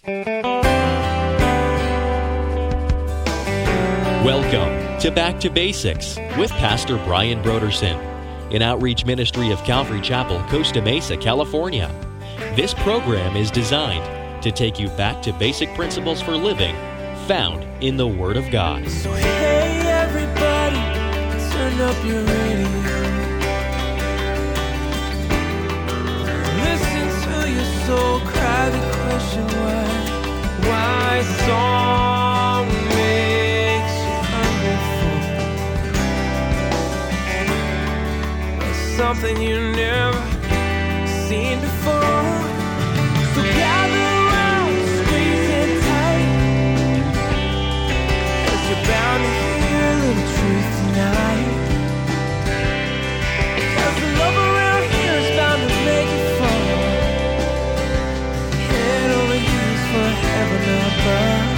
Welcome to Back to Basics with Pastor Brian Brodersen, an outreach ministry of Calvary Chapel, Costa Mesa, California. This program is designed to take you back to basic principles for living found in the Word of God. So hey everybody, turn up your radio. Listen to your soul cry the question why song makes you hungry for something you never seen before. So gather around, squeeze in tight, 'cause you're bound to hear a little truth tonight. 'Cause the love around here is bound to make you fall. Head over heels for heaven above.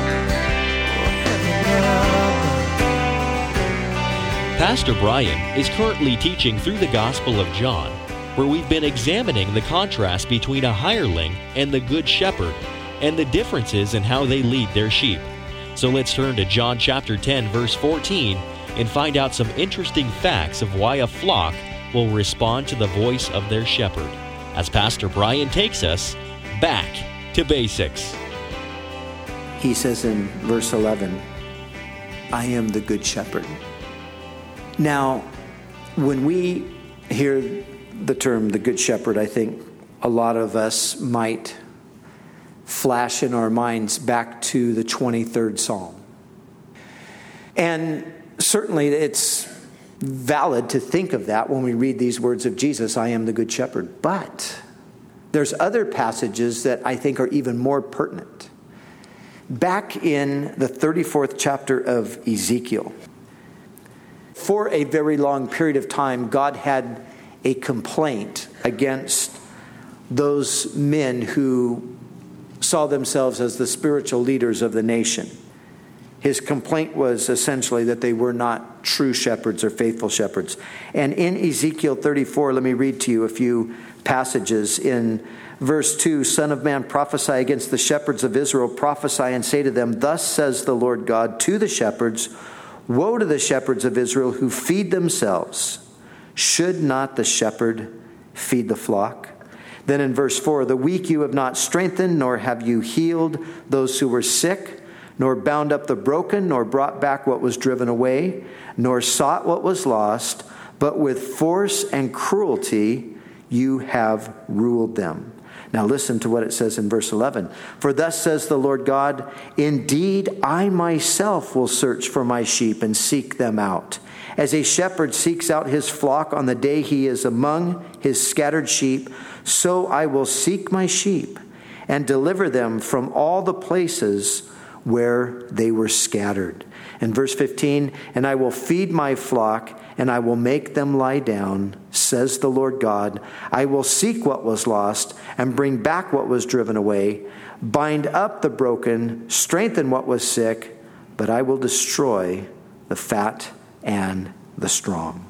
Pastor Brian is currently teaching through the Gospel of John, where we've been examining the contrast between a hireling and the Good Shepherd and the differences in how they lead their sheep. So let's turn to John chapter 10, verse 14, and find out some interesting facts of why a flock will respond to the voice of their shepherd, as Pastor Brian takes us back to basics. He says in verse 11, I am the Good Shepherd. Now, when we hear the term the Good Shepherd, I think a lot of us might flash in our minds back to the 23rd Psalm. And certainly it's valid to think of that when we read these words of Jesus, I am the Good Shepherd. But there's other passages that I think are even more pertinent. Back in the 34th chapter of Ezekiel, for a very long period of time, God had a complaint against those men who saw themselves as the spiritual leaders of the nation. His complaint was essentially that they were not true shepherds or faithful shepherds. And in Ezekiel 34, let me read to you a few passages. In verse 2, Son of man, prophesy against the shepherds of Israel. Prophesy and say to them, Thus says the Lord God to the shepherds, Woe to the shepherds of Israel who feed themselves. Should not the shepherd feed the flock? Then in verse 4, the weak you have not strengthened, nor have you healed those who were sick, nor bound up the broken, nor brought back what was driven away, nor sought what was lost, but with force and cruelty you have ruled them. Now listen to what it says in verse 11. For thus says the Lord God, Indeed, I myself will search for my sheep and seek them out. As a shepherd seeks out his flock on the day he is among his scattered sheep, so I will seek my sheep and deliver them from all the places where they were scattered. In verse 15, And I will feed my flock, and I will make them lie down, says the Lord God. I will seek what was lost and bring back what was driven away, bind up the broken, strengthen what was sick, but I will destroy the fat and the strong.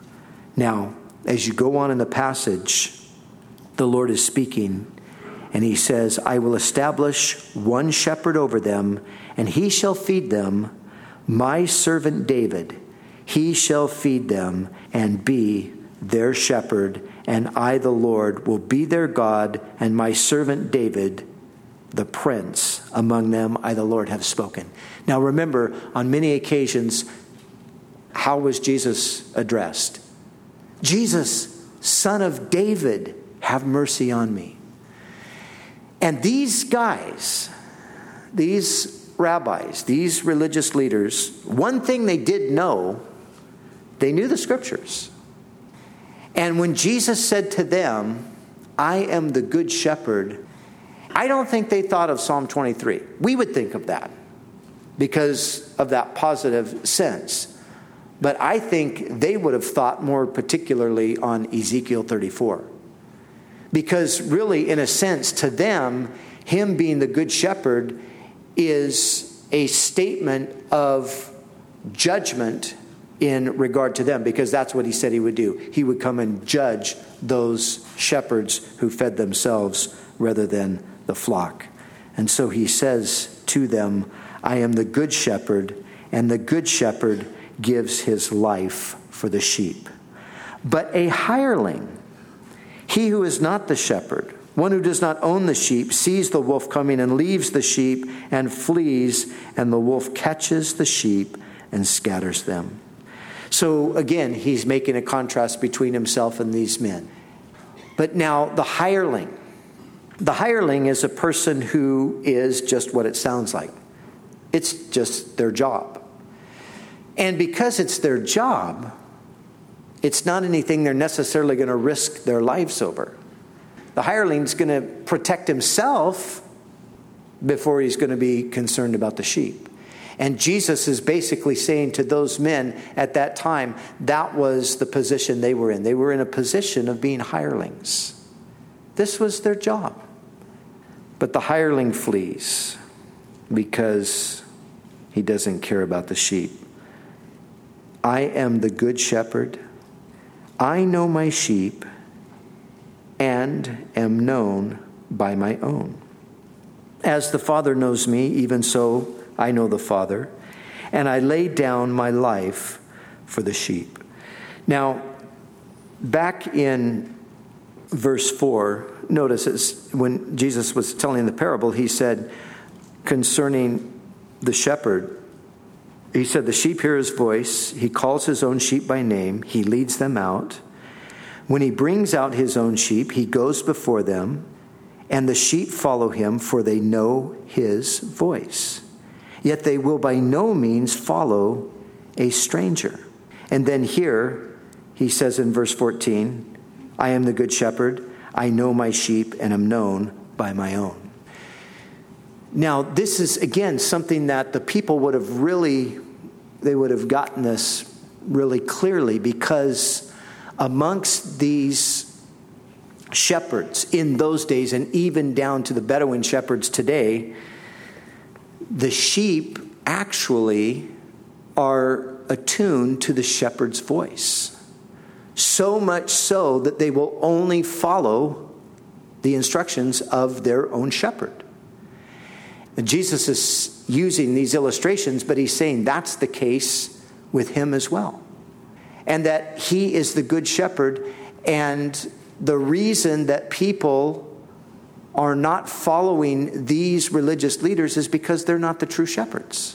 Now, as you go on in the passage, the Lord is speaking, and he says, I will establish one shepherd over them, and he shall feed them, my servant David. He shall feed them and be their shepherd, and I, the Lord, will be their God, and my servant David, the prince among them, I, the Lord, have spoken. Now remember, on many occasions, how was Jesus addressed? Jesus, Son of David, have mercy on me. And these guys, these rabbis, these religious leaders, one thing they did know, they knew the scriptures. And when Jesus said to them, I am the good shepherd, I don't think they thought of Psalm 23. We would think of that because of that positive sense. But I think they would have thought more particularly on Ezekiel 34. Because really, in a sense, to them, him being the good shepherd is a statement of judgment in regard to them, because that's what he said he would do. He would come and judge those shepherds who fed themselves rather than the flock. And so he says to them, I am the good shepherd, and the good shepherd gives his life for the sheep. But a hireling, he who is not the shepherd, one who does not own the sheep, sees the wolf coming and leaves the sheep and flees, and the wolf catches the sheep and scatters them. So again, he's making a contrast between himself and these men. But now the hireling. The hireling is a person who is just what it sounds like. It's just their job. And because it's their job, it's not anything they're necessarily going to risk their lives over. The hireling's going to protect himself before he's going to be concerned about the sheep. And Jesus is basically saying to those men at that time, that was the position they were in. They were in a position of being hirelings. This was their job. But the hireling flees because he doesn't care about the sheep. I am the good shepherd. I know my sheep and am known by my own. As the Father knows me, even so I know the Father, and I lay down my life for the sheep. Now, back in verse 4, notice when Jesus was telling the parable, he said concerning the shepherd, he said, the sheep hear his voice. He calls his own sheep by name. He leads them out. When he brings out his own sheep, he goes before them, and the sheep follow him, for they know his voice. Yet they will by no means follow a stranger. And then here, he says in verse 14, I am the good shepherd. I know my sheep and am known by my own. Now, this is, again, something that the people would have gotten this really clearly, because amongst these shepherds in those days, and even down to the Bedouin shepherds today, the sheep actually are attuned to the shepherd's voice. So much so that they will only follow the instructions of their own shepherd. And Jesus is using these illustrations, but he's saying that's the case with him as well. And that he is the good shepherd, and the reason that people are not following these religious leaders is because they're not the true shepherds.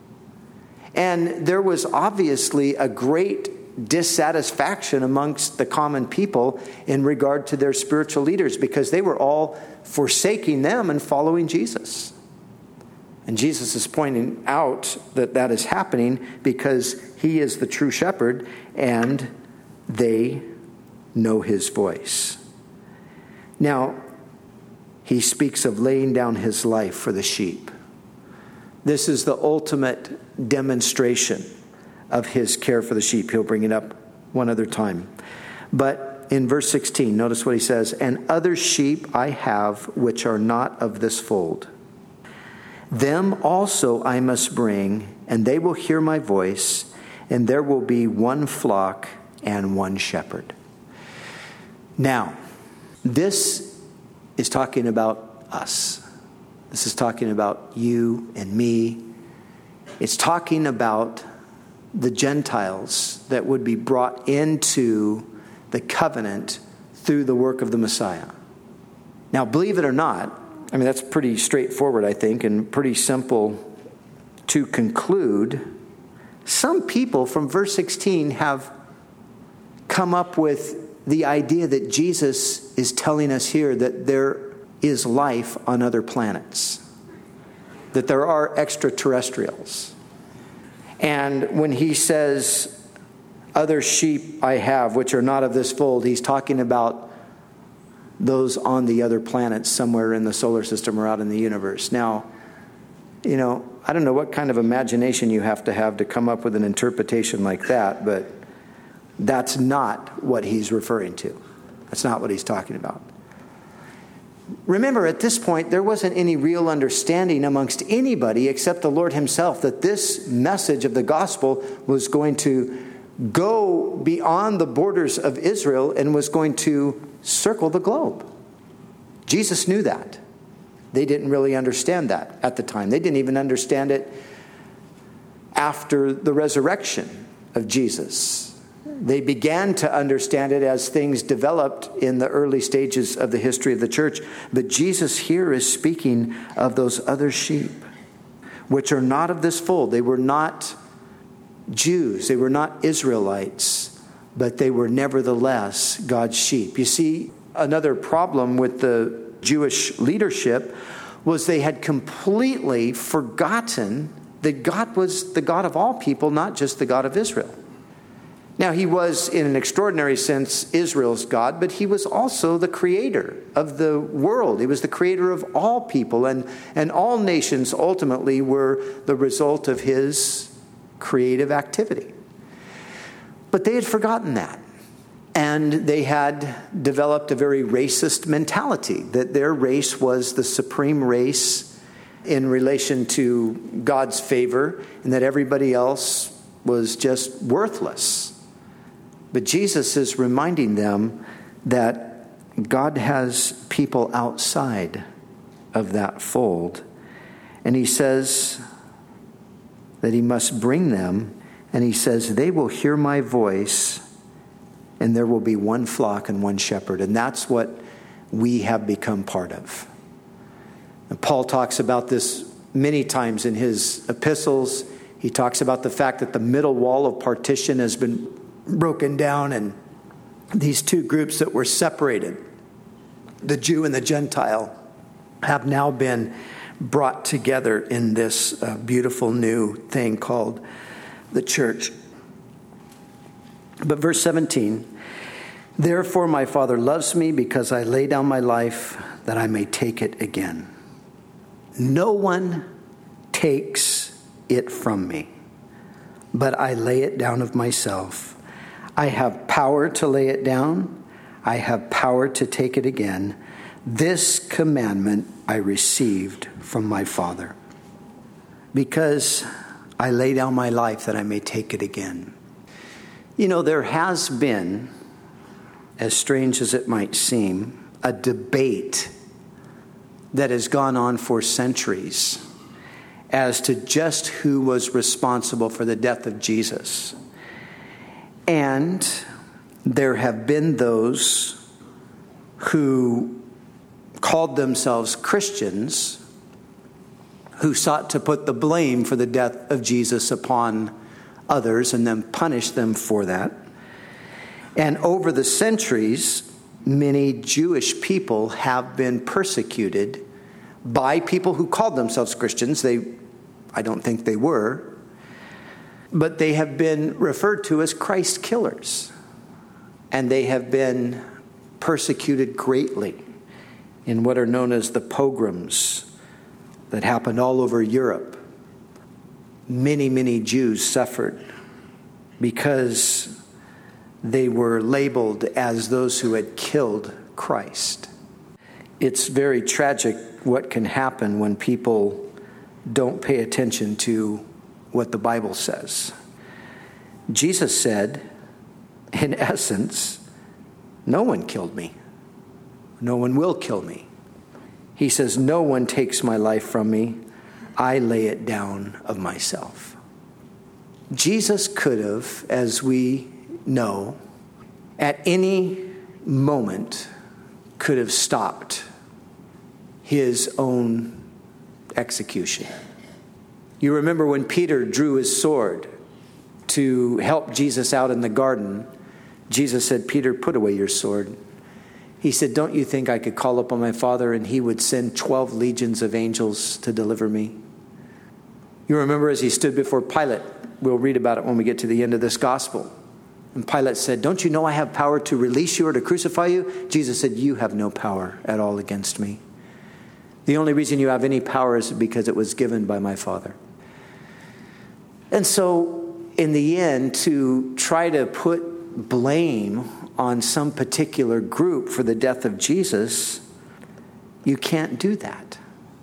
And there was obviously a great dissatisfaction amongst the common people in regard to their spiritual leaders, because they were all forsaking them and following Jesus. And Jesus is pointing out that that is happening because he is the true shepherd and they know his voice. Now, he speaks of laying down his life for the sheep. This is the ultimate demonstration of his care for the sheep. He'll bring it up one other time. But in verse 16, notice what he says, and other sheep I have which are not of this fold. Them also I must bring, and they will hear my voice, and there will be one flock and one shepherd. Now, this is talking about us. This is talking about you and me. It's talking about the Gentiles that would be brought into the covenant through the work of the Messiah. Now, believe it or not, I mean, that's pretty straightforward, I think, and pretty simple to conclude. Some people from verse 16 have come up with the idea that Jesus is telling us here that there is life on other planets, that there are extraterrestrials. And when he says, other sheep I have, which are not of this fold, he's talking about those on the other planets somewhere in the solar system or out in the universe. Now, I don't know what kind of imagination you have to come up with an interpretation like that, but that's not what he's referring to. That's not what he's talking about. Remember, at this point, there wasn't any real understanding amongst anybody except the Lord himself that this message of the gospel was going to go beyond the borders of Israel and was going to circle the globe. Jesus knew that. They didn't really understand that at the time. They didn't even understand it after the resurrection of Jesus. They began to understand it as things developed in the early stages of the history of the church. But Jesus here is speaking of those other sheep, which are not of this fold. They were not Jews. They were not Israelites, but they were nevertheless God's sheep. You see, another problem with the Jewish leadership was they had completely forgotten that God was the God of all people, not just the God of Israel. Now, he was, in an extraordinary sense, Israel's God, but he was also the creator of the world. He was the creator of all people, and all nations ultimately were the result of his creative activity. But they had forgotten that. And they had developed a very racist mentality, that their race was the supreme race in relation to God's favor, and that everybody else was just worthless. But Jesus is reminding them that God has people outside of that fold. And he says that he must bring them. And he says, they will hear my voice, and there will be one flock and one shepherd. And that's what we have become part of. And Paul talks about this many times in his epistles. He talks about the fact that the middle wall of partition has been broken down, and these two groups that were separated, the Jew and the Gentile, have now been brought together in this beautiful new thing called the church. But verse 17, therefore my Father loves me because I lay down my life that I may take it again. No one takes it from me, but I lay it down of myself. I have power to lay it down. I have power to take it again. This commandment I received from my Father, because I lay down my life that I may take it again. You know, there has been, as strange as it might seem, a debate that has gone on for centuries as to just who was responsible for the death of Jesus. And there have been those who called themselves Christians who sought to put the blame for the death of Jesus upon others and then punish them for that. And over the centuries, many Jewish people have been persecuted by people who called themselves Christians. I don't think they were. But they have been referred to as Christ killers. And they have been persecuted greatly in what are known as the pogroms that happened all over Europe. Many, many Jews suffered because they were labeled as those who had killed Christ. It's very tragic what can happen when people don't pay attention to what the Bible says. Jesus said, in essence, no one killed me. No one will kill me. He says, no one takes my life from me. I lay it down of myself. Jesus could have, as we know, at any moment could have stopped his own execution. You remember when Peter drew his sword to help Jesus out in the garden, Jesus said, Peter, put away your sword. He said, don't you think I could call upon my Father and he would send 12 legions of angels to deliver me? You remember as he stood before Pilate, we'll read about it when we get to the end of this gospel. And Pilate said, don't you know I have power to release you or to crucify you? Jesus said, you have no power at all against me. The only reason you have any power is because it was given by my Father. And so, in the end, to try to put blame on some particular group for the death of Jesus, you can't do that.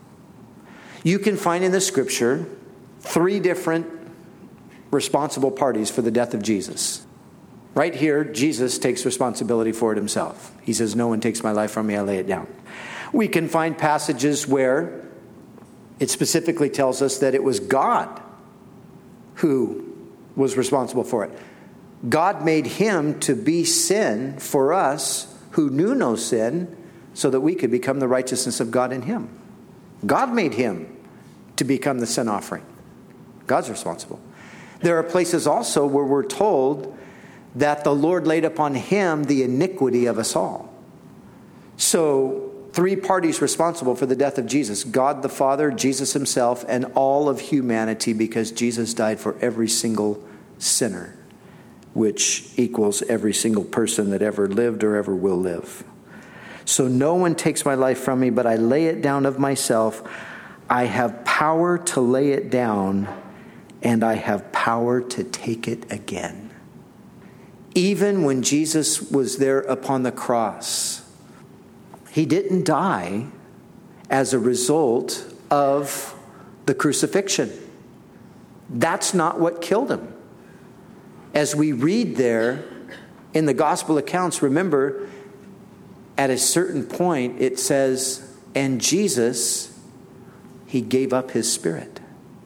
You can find in the Scripture 3 different responsible parties for the death of Jesus. Right here, Jesus takes responsibility for it himself. He says, no one takes my life from me, I lay it down. We can find passages where it specifically tells us that it was God who was responsible for it. God made him to be sin for us who knew no sin, so that we could become the righteousness of God in him. God made him to become the sin offering. God's responsible. There are places also where we're told that the Lord laid upon him the iniquity of us all. So, three parties responsible for the death of Jesus: God the Father, Jesus himself, and all of humanity, because Jesus died for every single sinner, which equals every single person that ever lived or ever will live. So no one takes my life from me, but I lay it down of myself. I have power to lay it down, and I have power to take it again. Even when Jesus was there upon the cross, he didn't die as a result of the crucifixion. That's not what killed him. As we read there in the gospel accounts, remember, at a certain point it says, and Jesus, he gave up his spirit.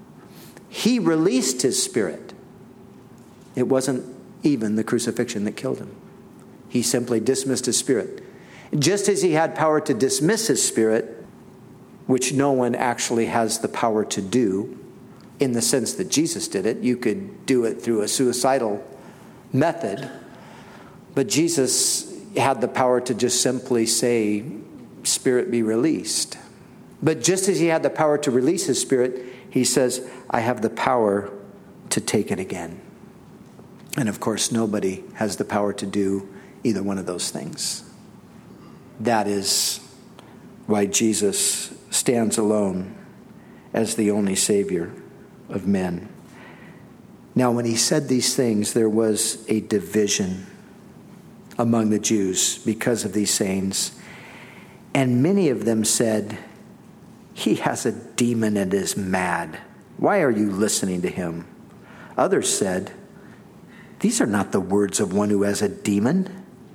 He released his spirit. It wasn't even the crucifixion that killed him. He simply dismissed his spirit. Just as he had power to dismiss his spirit, which no one actually has the power to do, in the sense that Jesus did it. You could do it through a suicidal method. But Jesus had the power to just simply say, "Spirit, be released." But just as he had the power to release his spirit, he says, "I have the power to take it again." And of course, nobody has the power to do either one of those things. That is why Jesus stands alone as the only Savior of men. Now, when he said these things, there was a division among the Jews because of these sayings. And many of them said, "He has a demon and is mad. Why are you listening to him?" Others said, "These are not the words of one who has a demon.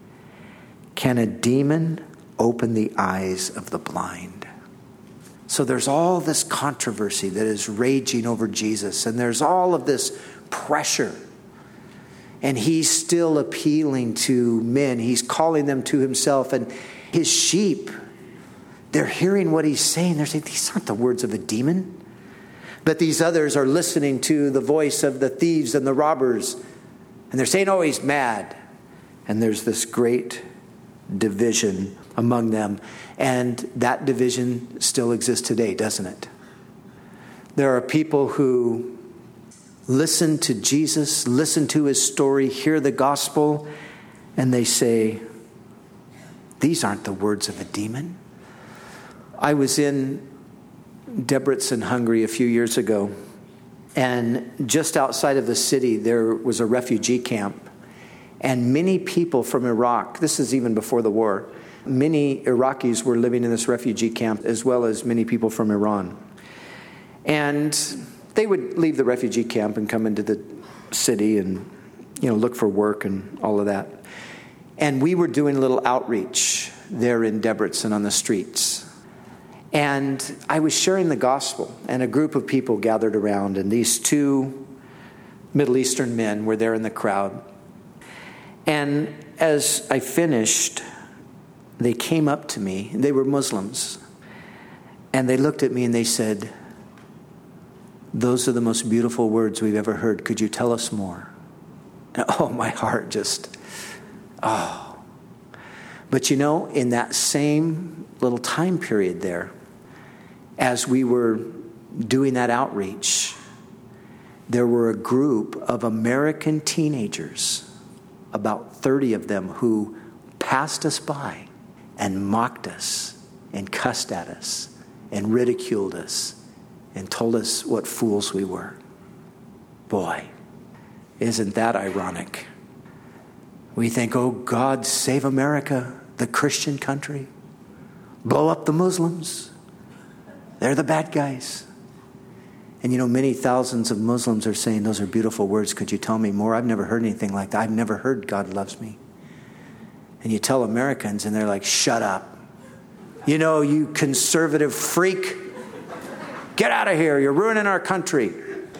Can a demon open the eyes of the blind?" So there's all this controversy that is raging over Jesus, and there's all of this pressure. And he's still appealing to men. He's calling them to himself, and his sheep, they're hearing what he's saying. They're saying, "These aren't the words of a demon." But these others are listening to the voice of the thieves and the robbers, and they're saying, "Oh, he's mad." And there's this great division among them. And that division still exists today, doesn't it? There are people who listen to Jesus, listen to his story, hear the gospel, and they say, "These aren't the words of a demon." I was in Debrecen, Hungary a few years ago, and just outside of the city there was a refugee camp. And many people from Iraq, this is even before the war, many Iraqis were living in this refugee camp, as well as many people from Iran. And they would leave the refugee camp and come into the city and, look for work and all of that. And we were doing a little outreach there in Debrecen on the streets. And I was sharing the gospel, and a group of people gathered around, and these two Middle Eastern men were there in the crowd. And as I finished, they came up to me. They were Muslims. And they looked at me and they said, "Those are the most beautiful words we've ever heard. Could you tell us more?" And, my heart just, But in that same little time period there, as we were doing that outreach, there were a group of American teenagers, about 30 of them, who passed us by and mocked us and cussed at us and ridiculed us and told us what fools we were. Boy, isn't that ironic? We think, "Oh God, save America, the Christian country. Blow up the Muslims. They're the bad guys." And many thousands of Muslims are saying, "Those are beautiful words. Could you tell me more? I've never heard anything like that. I've never heard God loves me." And you tell Americans and they're like, "Shut up. You know, you conservative freak. Get out of here. You're ruining our country.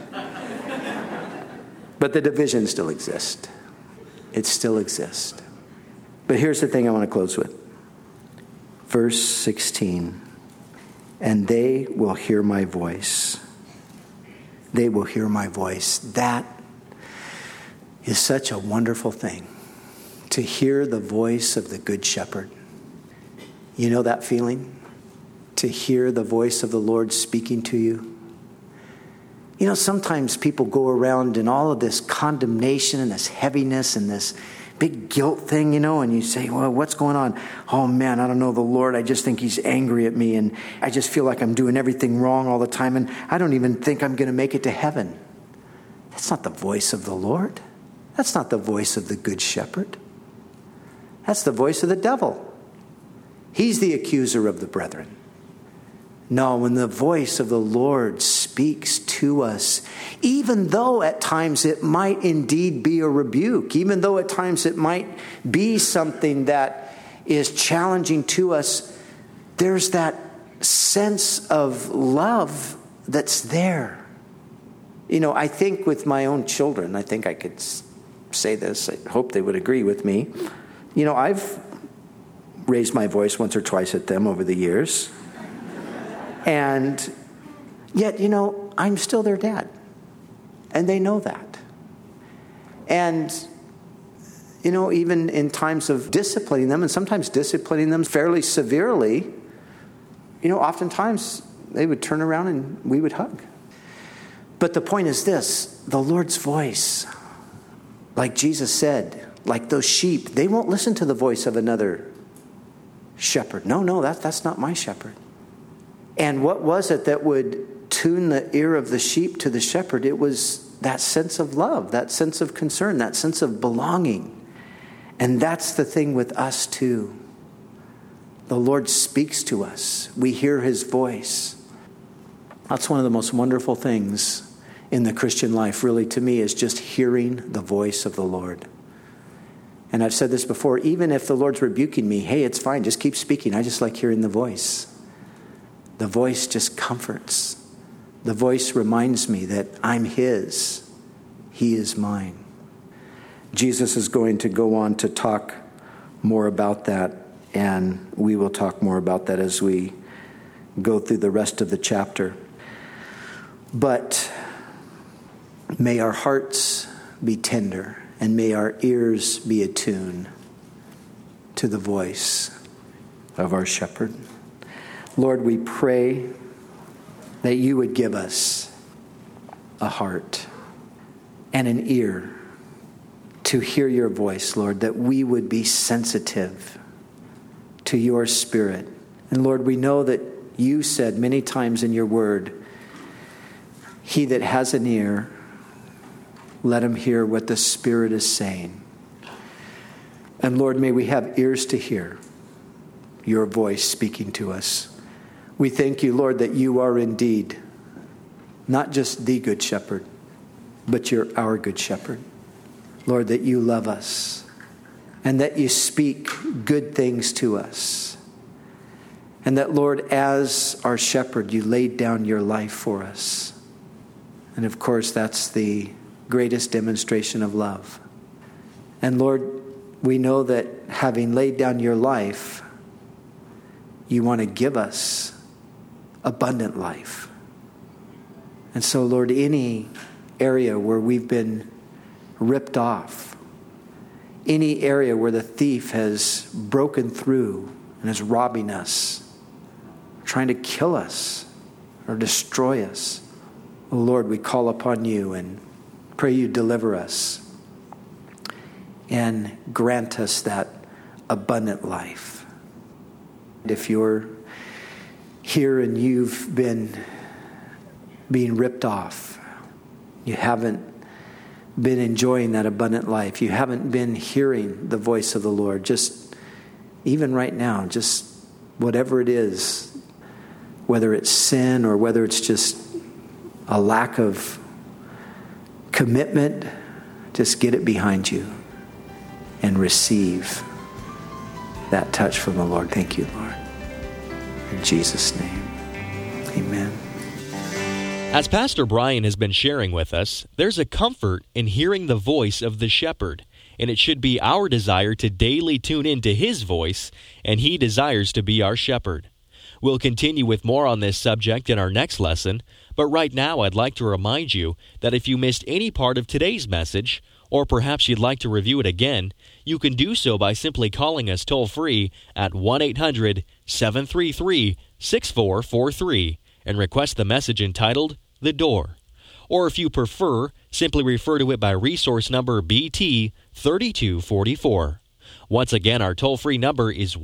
But the division still exists. It still exists. But here's the thing I want to close with. Verse 16. And they will hear my voice. They will hear my voice. That is such a wonderful thing. To hear the voice of the Good Shepherd. You know that feeling? To hear the voice of the Lord speaking to you. You know, sometimes people go around in all of this condemnation and this heaviness and this big guilt thing, you know, and you say, well, what's going on? Oh man, I don't know the Lord. I just think he's angry at me and I just feel like I'm doing everything wrong all the time and I don't even think I'm going to make it to heaven. That's not the voice of the Lord. That's not the voice of the Good Shepherd. That's the voice of the devil. He's the accuser of the brethren. No, when the voice of the Lord speaks to us, even though at times it might indeed be a rebuke, even though at times it might be something that is challenging to us, there's that sense of love that's there. You know, I think with my own children, I think I could say this, I hope they would agree with me. You know, I've raised my voice once or twice at them over the years. And yet, you know, I'm still their dad. And they know that. And, you know, even in times of disciplining them, and sometimes disciplining them fairly severely, you know, oftentimes they would turn around and we would hug. But the point is this, the Lord's voice, like Jesus said, like those sheep, they won't listen to the voice of another shepherd. No, that's not my shepherd. And what was it that would tune the ear of the sheep to the shepherd? It was that sense of love, that sense of concern, that sense of belonging. And that's the thing with us too. The Lord speaks to us. We hear his voice. That's one of the most wonderful things in the Christian life, really, to me, is just hearing the voice of the Lord. And I've said this before, even if the Lord's rebuking me, hey, it's fine, just keep speaking. I just like hearing the voice. The voice just comforts. The voice reminds me that I'm his. He is mine. Jesus is going to go on to talk more about that, and we will talk more about that as we go through the rest of the chapter. But may our hearts be tender, and may our ears be attuned to the voice of our shepherd. Lord, we pray that you would give us a heart and an ear to hear your voice, Lord, that we would be sensitive to your Spirit. And Lord, we know that you said many times in your word, he that has an ear, let him hear what the Spirit is saying. And Lord, may we have ears to hear your voice speaking to us. We thank you, Lord, that you are indeed not just the Good Shepherd, but you're our Good Shepherd. Lord, that you love us and that you speak good things to us. And that, Lord, as our shepherd, you laid down your life for us. And of course, that's the greatest demonstration of love. And Lord, we know that having laid down your life, you want to give us abundant life. And so, Lord, any area where we've been ripped off, any area where the thief has broken through and is robbing us, trying to kill us or destroy us, oh Lord, we call upon you and pray you deliver us and grant us that abundant life. If you're here and you've been being ripped off, you haven't been enjoying that abundant life, you haven't been hearing the voice of the Lord, just even right now, just whatever it is, whether it's sin or whether it's just a lack of commitment, just get it behind you and receive that touch from the Lord. Thank you, Lord. In Jesus' name, amen. As Pastor Brian has been sharing with us, there's a comfort in hearing the voice of the shepherd, and it should be our desire to daily tune into his voice, and he desires to be our shepherd. We'll continue with more on this subject in our next lesson, but right now I'd like to remind you that if you missed any part of today's message, or perhaps you'd like to review it again, you can do so by simply calling us toll-free at 1-800-733-6443 and request the message entitled, The Door. Or if you prefer, simply refer to it by resource number BT 3244. Once again, our toll-free number is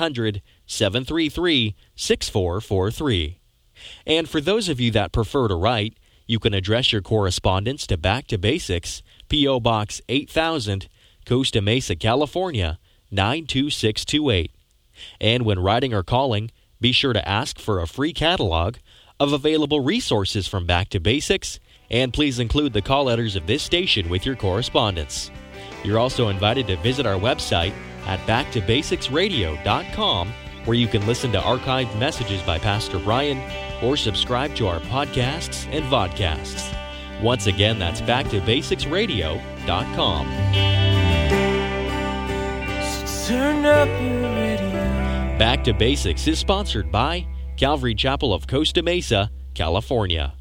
1-800-733-6443. And for those of you that prefer to write, you can address your correspondence to Back to Basics, P.O. Box 8000, Costa Mesa, California, 92628. And when writing or calling, be sure to ask for a free catalog of available resources from Back to Basics, and please include the call letters of this station with your correspondence. You're also invited to visit our website at backtobasicsradio.com, where you can listen to archived messages by Pastor Brian or subscribe to our podcasts and vodcasts. Once again, that's backtobasicsradio.com. So turn up your radio. Back to Basics is sponsored by Calvary Chapel of Costa Mesa, California.